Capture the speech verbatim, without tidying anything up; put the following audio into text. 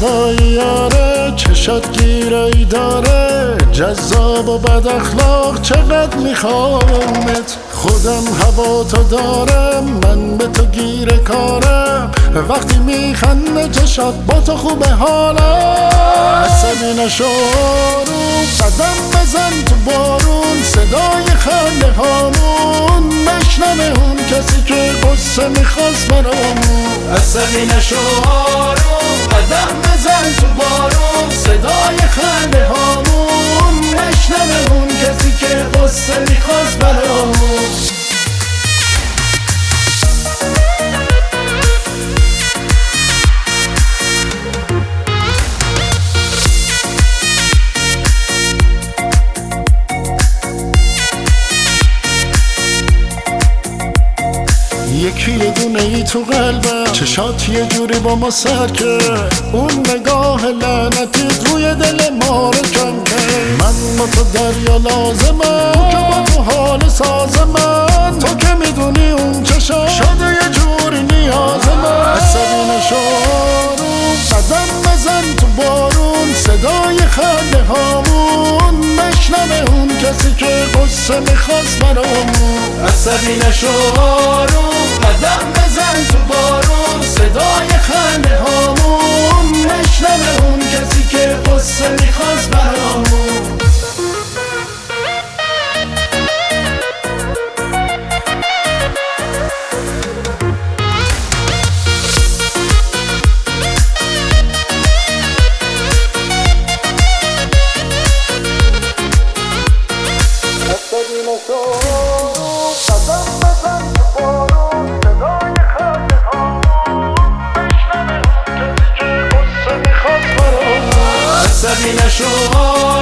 هوایی یاره چشات گیرایی داره جذاب و بد اخلاق چقدر میخوامت خودم هوا تو دارم من به تو گیر کارم وقتی میخنده چشات با تو خوبه حالم عصبی نشو آروم قدم بزن تو بارون صدای خنده هامون نشنوه اون کسی که قصه میخواست برامون عصبی نشو آروم قدم بزن تو بارون صدای خنده هامون نشنوه اون کسی که قصه میخواست برامون یکی یه دونه ای تو قلبم چشات یه جوری با ما سر کرد اون نگاه لعنتیت روی دل ما رو کن کرد من با تو دریا لازمم تو که با تو حال ساز من تو که میدونی اون چشات شده یه جوری نیاز من عصبی نشو آروم قدم بزن تو بارون صدای خنده هامون نشنوه اون کسی که قصه میخواست برامون عصبی نشو آروم قدم بزن تو بارون صدای خنده هامون نشنوه اون کسی که قصه میخواست برامون عصبی نشو